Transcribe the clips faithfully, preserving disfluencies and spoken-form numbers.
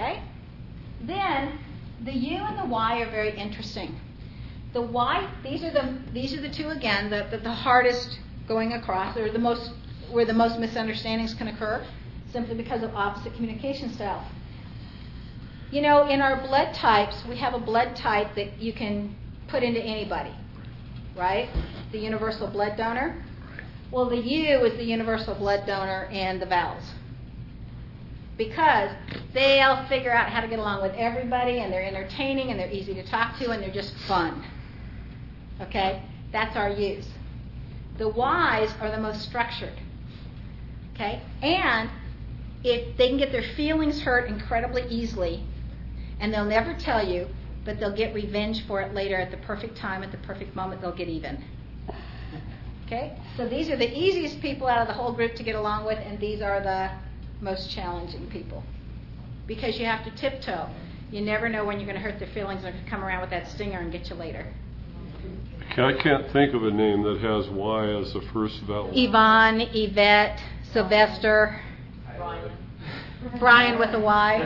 Okay? Then the U and the Y are very interesting. The Y, these are the these are the two again, the the, the hardest going across, or the most where the most misunderstandings can occur, simply because of opposite communication styles. You know, in our blood types, we have a blood type that you can put into anybody, right? The universal blood donor. Well, the U is the universal blood donor and the vowels. Because they'll figure out how to get along with everybody, and they're entertaining, and they're easy to talk to, and they're just fun. Okay? That's our U's. The Y's are the most structured. Okay? And if they can get their feelings hurt incredibly easily, and they'll never tell you, but they'll get revenge for it later at the perfect time, at the perfect moment, they'll get even. Okay? So these are the easiest people out of the whole group to get along with, and these are the most challenging people. Because you have to tiptoe. You never know when you're going to hurt their feelings, and they're going to come around with that stinger and get you later. I can't think of a name that has Y as the first vowel. Yvonne, Yvette, Sylvester, Brian. Brian with a Y.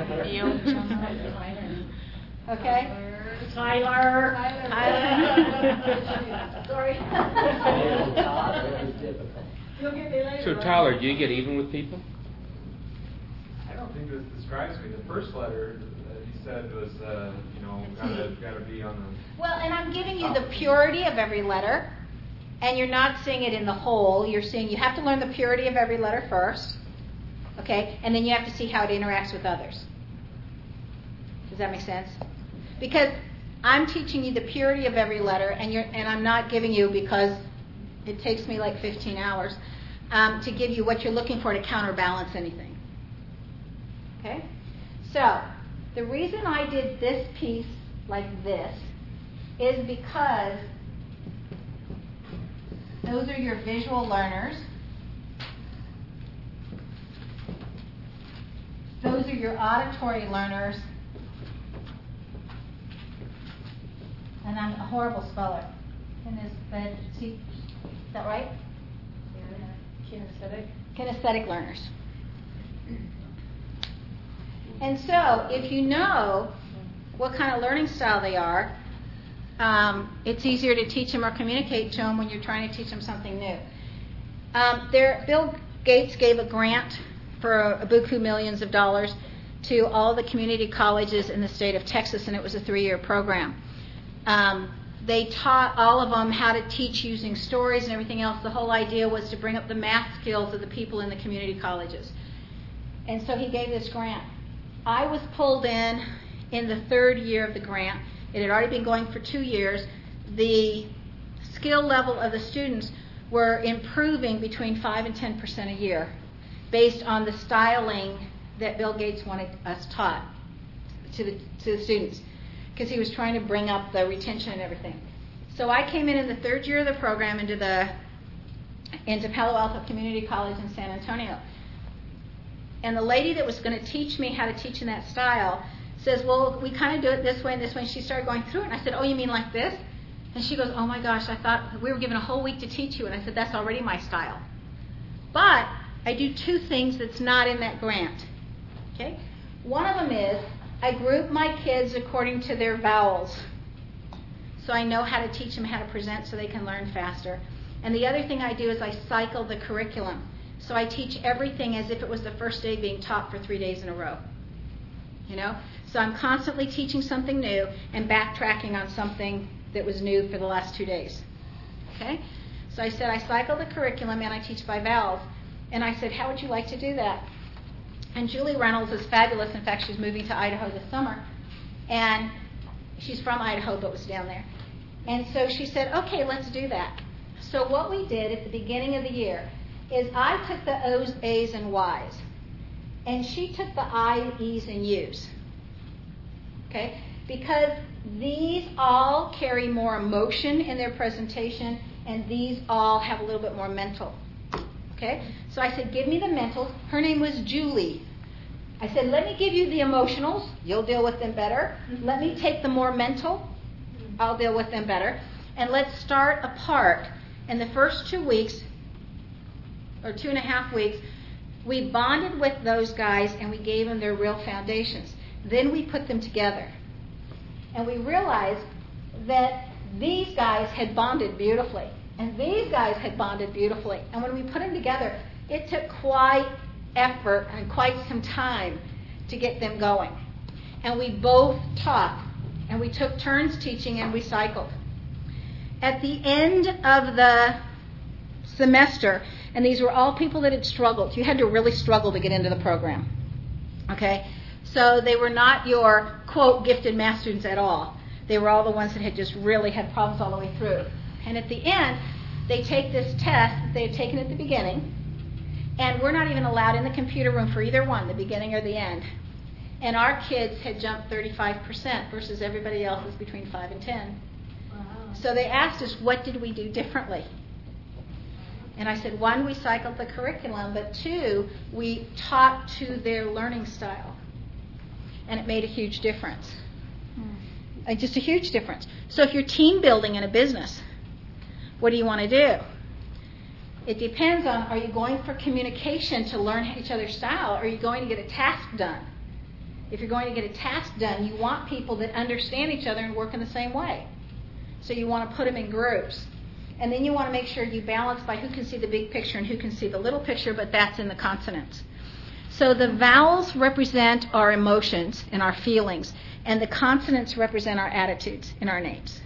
Okay? Tyler. Tyler. Sorry. So Tyler, do you get even with people? I don't think this describes me. The first letter that he said was, uh, you know, gotta gotta be on the. Well, and I'm giving you the purity of every letter, and you're not seeing it in the whole. You're seeing you have to learn the purity of every letter first, okay, and then you have to see how it interacts with others. Does that make sense? Because I'm teaching you the purity of every letter, and you're and I'm not giving you, because it takes me like fifteen hours um, to give you what you're looking for to counterbalance anything. Okay? So, the reason I did this piece like this is because those are your visual learners. Those are your auditory learners. And I'm a horrible speller. Kinesthetic, is that right? Yeah. Kinesthetic. Kinesthetic learners. And so, if you know what kind of learning style they are, um, it's easier to teach them or communicate to them when you're trying to teach them something new. Um, there, Bill Gates gave a grant for a, a buku millions of dollars to all the community colleges in the state of Texas, and it was a three-year program. Um, they taught all of them how to teach using stories and everything else. The whole idea was to bring up the math skills of the people in the community colleges. And so he gave this grant. I was pulled in in the third year of the grant. It had already been going for two years. The skill level of the students were improving between five and ten percent a year based on the styling that Bill Gates wanted us taught to the, to the students, because he was trying to bring up the retention and everything. So I came in in the third year of the program into the into Palo Alto Community College in San Antonio. And the lady that was going to teach me how to teach in that style says, well, we kind of do it this way and this way. And she started going through it. And I said, oh, you mean like this? And she goes, oh, my gosh, I thought we were given a whole week to teach you. And I said, that's already my style. But I do two things that's not in that grant. Okay? One of them is I group my kids according to their vowels. So I know how to teach them how to present so they can learn faster. And the other thing I do is I cycle the curriculum. So I teach everything as if it was the first day being taught for three days in a row. You know? So I'm constantly teaching something new and backtracking on something that was new for the last two days. Okay? So I said I cycle the curriculum and I teach by vowels. And I said, how would you like to do that? And Julie Reynolds is fabulous. In fact, she's moving to Idaho this summer. And she's from Idaho but was down there. And so she said, okay, let's do that. So what we did at the beginning of the year is I took the O's, A's, and Y's. And she took the I's, E's, and U's. Okay? Because these all carry more emotion in their presentation, and these all have a little bit more mental. Okay? So I said, give me the mentals. Her name was Julie. I said, let me give you the emotionals. You'll deal with them better. Let me take the more mental. I'll deal with them better. And let's start apart. In the first two weeks, or two and a half weeks, we bonded with those guys and we gave them their real foundations. Then we put them together. And we realized that these guys had bonded beautifully. And these guys had bonded beautifully. And when we put them together, it took quite effort and quite some time to get them going. And we both taught. And we took turns teaching and we cycled. At the end of the semester, and these were all people that had struggled. You had to really struggle to get into the program. Okay? So they were not your, quote, gifted math students at all. They were all the ones that had just really had problems all the way through. And at the end, they take this test that they had taken at the beginning, and we're not even allowed in the computer room for either one, the beginning or the end. And our kids had jumped thirty-five percent versus everybody else was between five and ten. Wow. So they asked us, what did we do differently? And I said, one, we cycled the curriculum, but two, we taught to their learning style. And it made a huge difference. Hmm. Uh, just a huge difference. So if you're team building in a business, what do you want to do? It depends on, are you going for communication to learn each other's style, or are you going to get a task done? If you're going to get a task done, you want people that understand each other and work in the same way. So you want to put them in groups. And then you want to make sure you balance by who can see the big picture and who can see the little picture, but that's in the consonants. So the vowels represent our emotions and our feelings, and the consonants represent our attitudes and our names.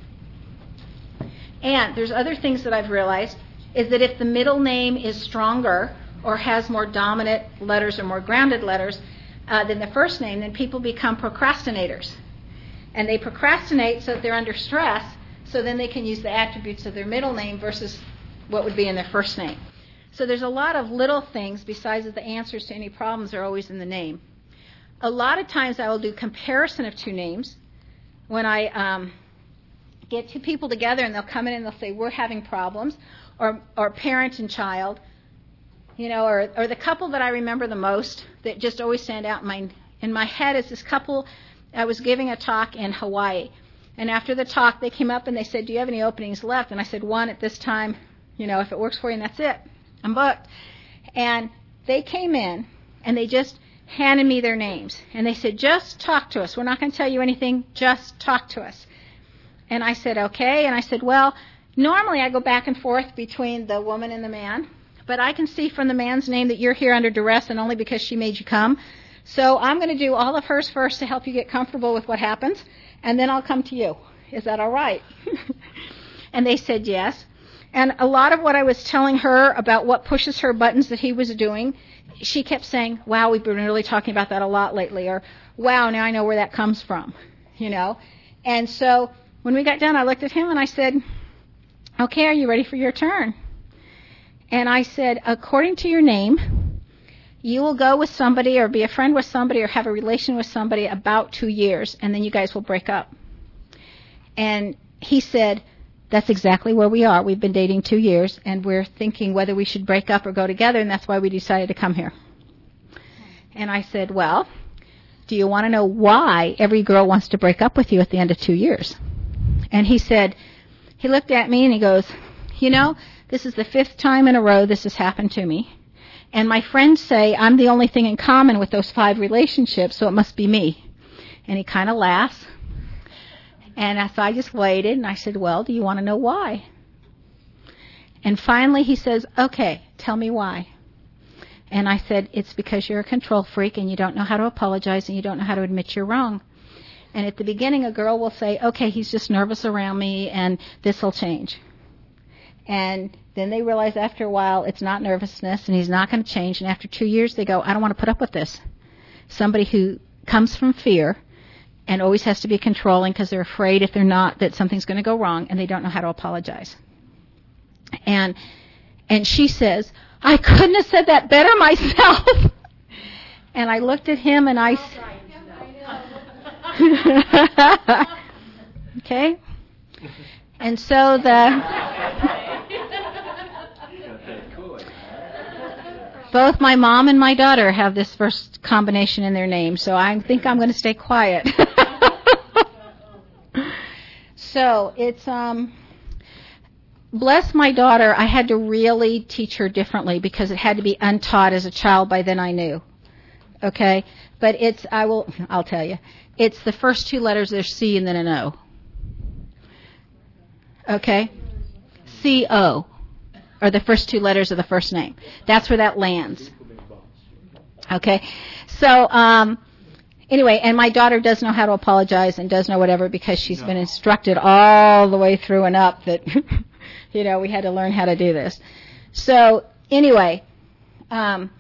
And there's other things that I've realized, is that if the middle name is stronger or has more dominant letters or more grounded letters uh, than the first name, then people become procrastinators. And they procrastinate so that they're under stress, so then they can use the attributes of their middle name versus what would be in their first name. So there's a lot of little things besides that the answers to any problems are always in the name. A lot of times I will do comparison of two names. When I um, get two people together and they'll come in and they'll say, we're having problems, or or parent and child, you know, or, or the couple that I remember the most that just always stand out in my, in my head is this couple. I was giving a talk in Hawaii. And after the talk, they came up and they said, do you have any openings left? And I said, one at this time, you know, if it works for you, and that's it. I'm booked. And they came in and they just handed me their names. And they said, just talk to us. We're not going to tell you anything. Just talk to us. And I said, okay. And I said, well, normally I go back and forth between the woman and the man. But I can see from the man's name that you're here under duress and only because she made you come. So I'm going to do all of hers first to help you get comfortable with what happens. And then I'll come to you. Is that all right? And they said yes. And a lot of what I was telling her about what pushes her buttons that he was doing, she kept saying, wow, we've been really talking about that a lot lately. Or, wow, now I know where that comes from. You know? And so when we got done, I looked at him and I said, okay, are you ready for your turn? And I said, according to your name, you will go with somebody or be a friend with somebody or have a relation with somebody about two years, and then you guys will break up. And he said, that's exactly where we are. We've been dating two years, and we're thinking whether we should break up or go together, and that's why we decided to come here. And I said, well, do you want to know why every girl wants to break up with you at the end of two years? And he said, he looked at me and he goes, you know, this is the fifth time in a row this has happened to me. And my friends say I'm the only thing in common with those five relationships, so it must be me. And he kind of laughs. And so I just waited, and I said, well, do you want to know why? And finally he says, okay, tell me why. And I said, it's because you're a control freak, and you don't know how to apologize, and you don't know how to admit you're wrong. And at the beginning, a girl will say, okay, he's just nervous around me, and this will change. And then they realize after a while it's not nervousness and he's not going to change. And after two years they go, I don't want to put up with this. Somebody who comes from fear and always has to be controlling because they're afraid if they're not that something's going to go wrong, and they don't know how to apologize. And and she says, I couldn't have said that better myself. And I looked at him and I okay. And so the both my mom and my daughter have this first combination in their name, so I think I'm going to stay quiet. So it's um bless my daughter, I had to really teach her differently because it had to be untaught as a child. By then I knew. Okay? But it's, I will, I'll tell you. It's the first two letters, there's C and then an O. Okay? C O are the first two letters of the first name. That's where that lands. Okay? So, um, anyway, and my daughter does know how to apologize and does know whatever because she's no. been instructed all the way through and up that, you know, we had to learn how to do this. So, anyway, um,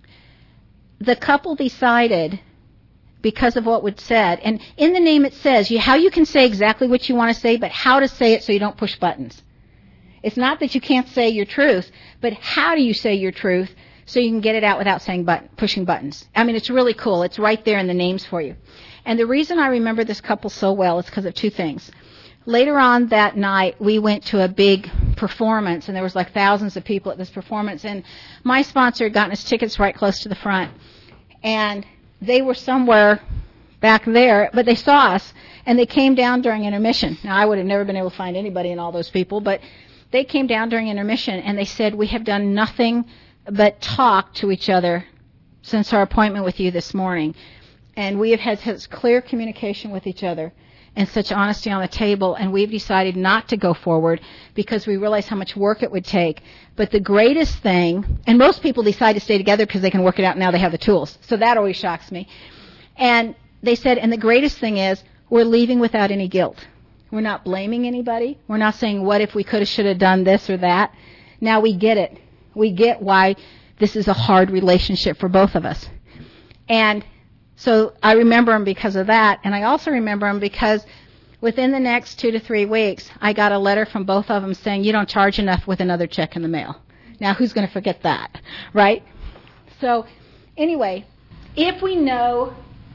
the couple decided, because of what was said, and in the name it says you, how you can say exactly what you want to say, but how to say it so you don't push buttons. It's not that you can't say your truth, but how do you say your truth so you can get it out without saying button, pushing buttons. I mean, it's really cool. It's right there in the names for you. And the reason I remember this couple so well is because of two things. Later on that night, we went to a big performance, and there was like thousands of people at this performance, and my sponsor had gotten us tickets right close to the front, and they were somewhere back there, but they saw us, and they came down during intermission. Now, I would have never been able to find anybody in all those people, but they came down during intermission, and they said, we have done nothing but talk to each other since our appointment with you this morning. And we have had such clear communication with each other and such honesty on the table, and we've decided not to go forward because we realize how much work it would take. But the greatest thing, and most people decide to stay together because they can work it out now they have the tools. So that always shocks me. And they said, and the greatest thing is, we're leaving without any guilt. We're not blaming anybody. We're not saying, what if we could have, should have done this or that. Now we get it. We get why this is a hard relationship for both of us. And so I remember them because of that, and I also remember them because within the next two to three weeks, I got a letter from both of them saying, you don't charge enough with another check in the mail. Now, who's going to forget that, right? So anyway, if we know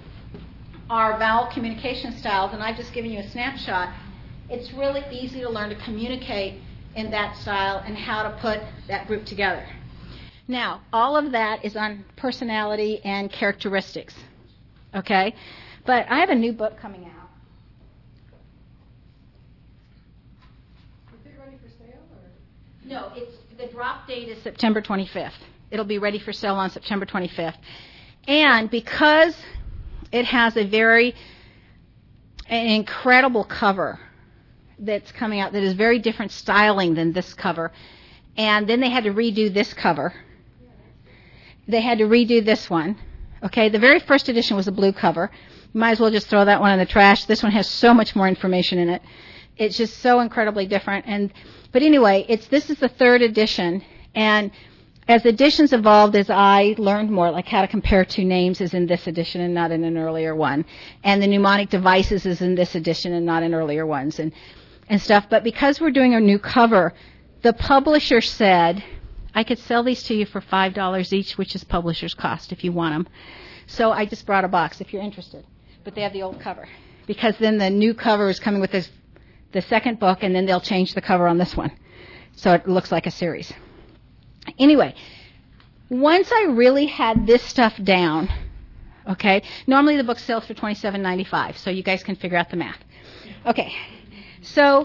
our vowel communication styles, and I've just given you a snapshot, it's really easy to learn to communicate in that style and how to put that group together. Now, all of that is on personality and characteristics, okay? But I have a new book coming out. Is it ready for sale? Or? No, it's the drop date is September twenty-fifth. It'll be ready for sale on September twenty-fifth. And because it has a very an incredible cover that's coming out that is very different styling than this cover. And then they had to redo this cover. They had to redo this one. Okay, the very first edition was a blue cover. You might as well just throw that one in the trash. This one has so much more information in it. It's just so incredibly different. And but anyway, it's this is the third edition, and as editions evolved, as I learned more, like how to compare two names is in this edition and not in an earlier one, and the mnemonic devices is in this edition and not in earlier ones, and and stuff. But because we're doing a new cover, the publisher said, I could sell these to you for five dollars each, which is publisher's cost if you want them. So I just brought a box if you're interested. But they have the old cover. Because then the new cover is coming with this, the second book, and then they'll change the cover on this one. So it looks like a series. Anyway, once I really had this stuff down, okay, normally the book sells for twenty-seven ninety-five, so you guys can figure out the math. Okay, so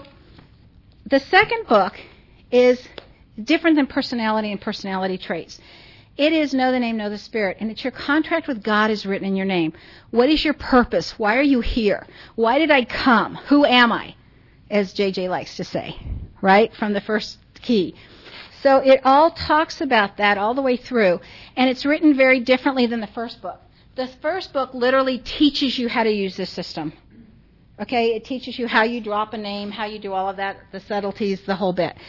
the second book is different than personality and personality traits. It is Know the Name, Know the Spirit, and it's your contract with God is written in your name. What is your purpose? Why are you here? Why did I come? Who am I? As J J likes to say, right, from the first key. So it all talks about that all the way through, and it's written very differently than the first book. The first book literally teaches you how to use this system. Okay, it teaches you how you drop a name, how you do all of that, the subtleties, the whole bit.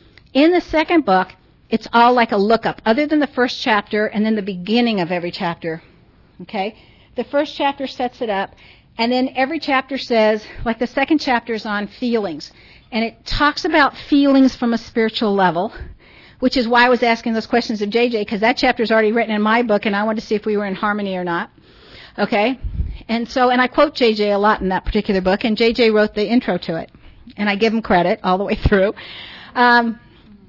In the second book, it's all like a lookup, other than the first chapter and then the beginning of every chapter. Okay? The first chapter sets it up, and then every chapter says, like the second chapter is on feelings, and it talks about feelings from a spiritual level, which is why I was asking those questions of J J, because that chapter is already written in my book, and I wanted to see if we were in harmony or not. Okay? And so, and I quote J J a lot in that particular book, and J J wrote the intro to it, and I give him credit all the way through. Um,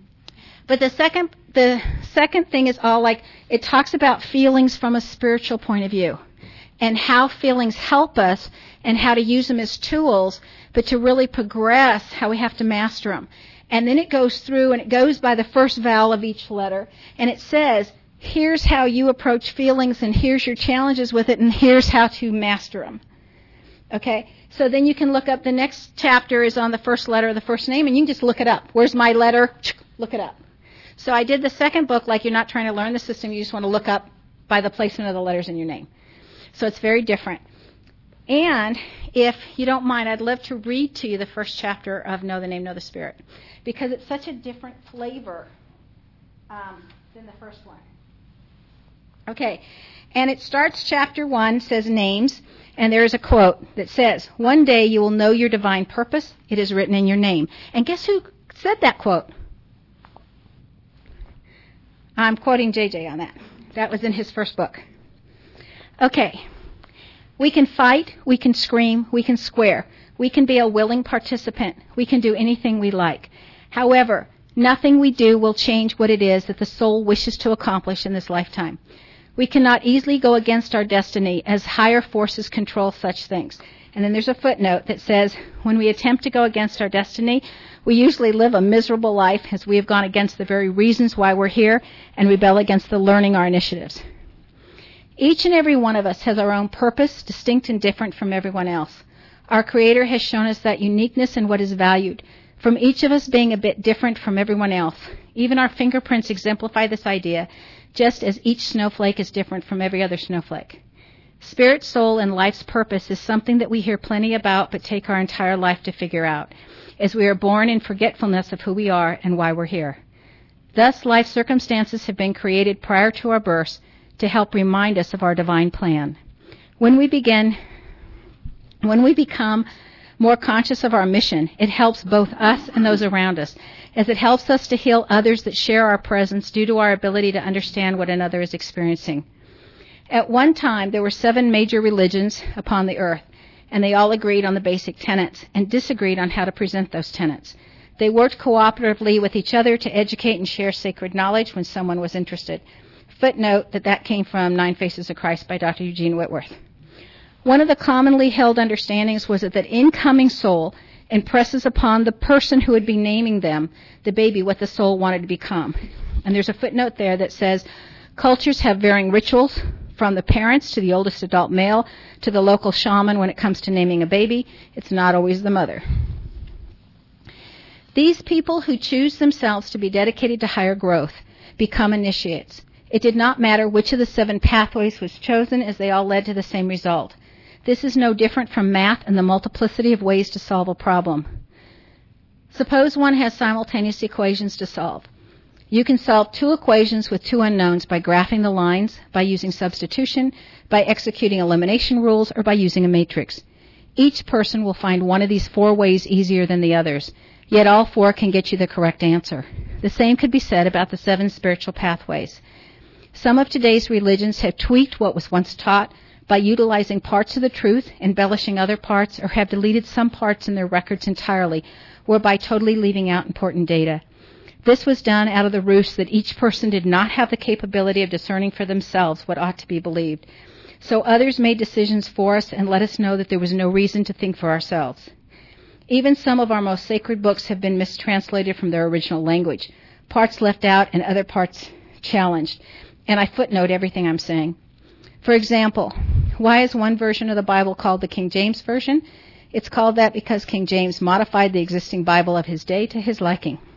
But the second, the second thing is all like, it talks about feelings from a spiritual point of view and how feelings help us and how to use them as tools, but to really progress how we have to master them. And then it goes through and it goes by the first vowel of each letter, and it says, here's how you approach feelings, and here's your challenges with it, and here's how to master them. Okay? So then you can look up, the next chapter is on the first letter of the first name, and you can just look it up. Where's my letter? Look it up. So I did the second book like you're not trying to learn the system, you just want to look up by the placement of the letters in your name. So it's very different. And if you don't mind, I'd love to read to you the first chapter of Know the Name, Know the Spirit, because it's such a different flavor um, than the first one. Okay, and it starts, chapter one says names, and there is a quote that says, "One day you will know your divine purpose. It is written in your name." And guess who said that quote? I'm quoting J J on that. That was in his first book. Okay. We can fight, we can scream, we can square. We can be a willing participant. We can do anything we like. However, nothing we do will change what it is that the soul wishes to accomplish in this lifetime. We cannot easily go against our destiny, as higher forces control such things. And then there's a footnote that says, when we attempt to go against our destiny, we usually live a miserable life, as we have gone against the very reasons why we're here and rebel against the learning our initiatives. Each and every one of us has our own purpose, distinct and different from everyone else. Our Creator has shown us that uniqueness in what is valued, from each of us being a bit different from everyone else. Even our fingerprints exemplify this idea, just as each snowflake is different from every other snowflake. Spirit, soul, and life's purpose is something that we hear plenty about but take our entire life to figure out, as we are born in forgetfulness of who we are and why we're here. Thus, life circumstances have been created prior to our births to help remind us of our divine plan. When we begin, when we become more conscious of our mission, it helps both us and those around us, as it helps us to heal others that share our presence due to our ability to understand what another is experiencing. At one time, there were seven major religions upon the earth, and they all agreed on the basic tenets and disagreed on how to present those tenets. They worked cooperatively with each other to educate and share sacred knowledge when someone was interested. Footnote that that came from Nine Faces of Christ by Doctor Eugene Whitworth. One of the commonly held understandings was that that incoming soul impresses upon the person who would be naming them, the baby, what the soul wanted to become. And there's a footnote there that says, cultures have varying rituals, from the parents to the oldest adult male to the local shaman when it comes to naming a baby. It's not always the mother. These people who choose themselves to be dedicated to higher growth become initiates. It did not matter which of the seven pathways was chosen, as they all led to the same result. This is no different from math and the multiplicity of ways to solve a problem. Suppose one has simultaneous equations to solve. You can solve two equations with two unknowns by graphing the lines, by using substitution, by executing elimination rules, or by using a matrix. Each person will find one of these four ways easier than the others, yet all four can get you the correct answer. The same could be said about the seven spiritual pathways. Some of today's religions have tweaked what was once taught by utilizing parts of the truth, embellishing other parts, or have deleted some parts in their records entirely, whereby totally leaving out important data. This was done out of the ruse that each person did not have the capability of discerning for themselves what ought to be believed. So others made decisions for us and let us know that there was no reason to think for ourselves. Even some of our most sacred books have been mistranslated from their original language, parts left out and other parts challenged. And I footnote everything I'm saying. For example, why is one version of the Bible called the King James Version? It's called that because King James modified the existing Bible of his day to his liking.